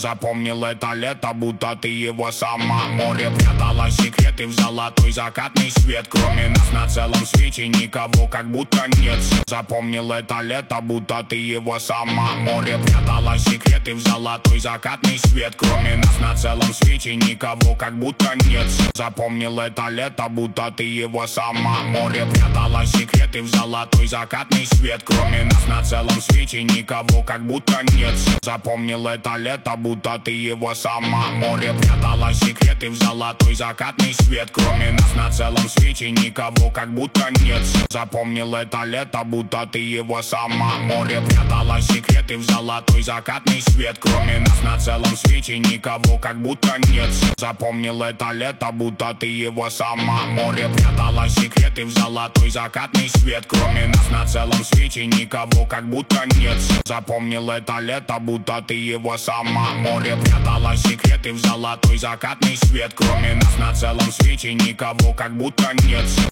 Запомнил это лето, будто ты его сама. Море прятало секреты в золотой закатный свет. Кроме нас на целом свете никого как будто нет. Запомнил это лето, будто ты его сама. Море прятало секреты в золотой закатный свет. Кроме нас на целом свете никого как будто нет. Запомнил это лето, будто ты его сама. Море прятало секреты в золотой закатный свет. Кроме нас на целом свете никого как будто нет. Запомнил это лето, будто ты его сама. Море прятало секреты в золотой закатный свет. Кроме нас на целом свете никого как будто нет. Запомнил это лето, будто ты его сама. Море прятало секреты в золотой закатный свет. Кроме нас на целом свете никого как будто нет. Запомнил это лето, будто ты его сама. Море прятало секреты в золотой закатный свет. Кроме нас на целом свете никого как будто нет. Запомнил это лето, будто ты его сама. Море прятало секреты в золотой закатный свет. Кроме нас на целом свете никого как будто нет.